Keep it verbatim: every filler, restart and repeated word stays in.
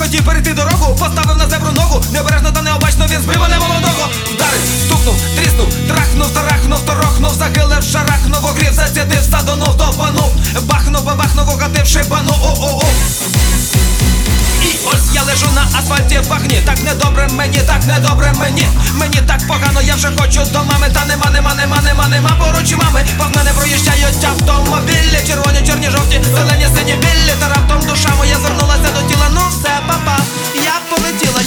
хотів перейти дорогу, поставив на зебру ногу, необережно та необачно він збив мене молодого. Вдарив, стукнув, тріснув, трахнув, тарахнув, торохнув, загилив, шарахнув, огрів, зацідив, садонув, добанув, бахнув, бабахнув, угатив, шибанув, о-о-о. І ось я лежу на асфальті в багні. Так недобре мені, так недобре мені. Мені так погано, я вже хочу до мами. Та нема, нема, нема, нема, нема поруч і мами. Повз мене проїжджають автомобілі. Червоні, чорні, жовті, зелені, сині, білі. Та раптом душа моя звернулася до тіла. Ну все, папа, я полетіла.